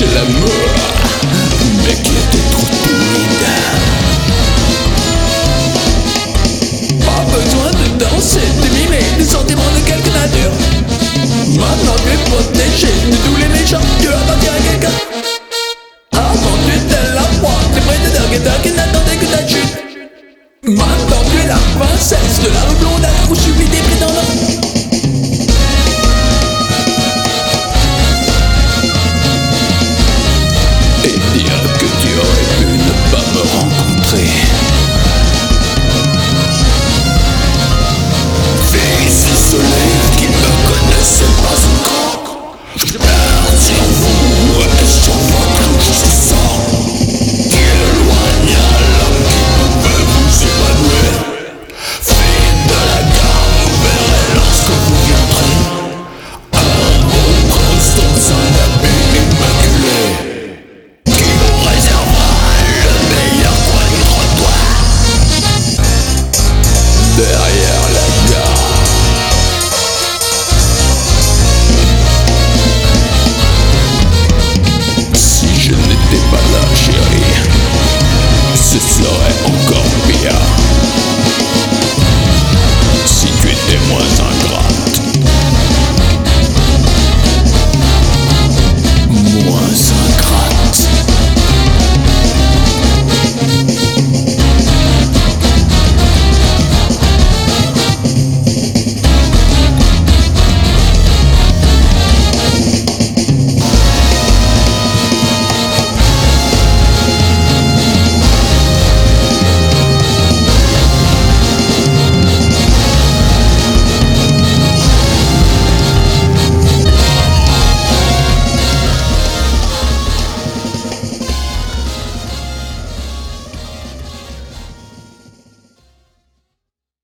chercher l'amour, mais qui était trop timide. Pas besoin de danser, de mimer des sentiments de quelque nature. Maintenant tu es protégé de tous les méchants, tu appartiens à quelqu'un. Avant tu étais la proie, des prédateurs qui n'attendaient que ta chute. Maintenant tu es la princesse de la rue Blondin où subit des prétendants. Et dire que tu aurais pu ne pas me rencontrer.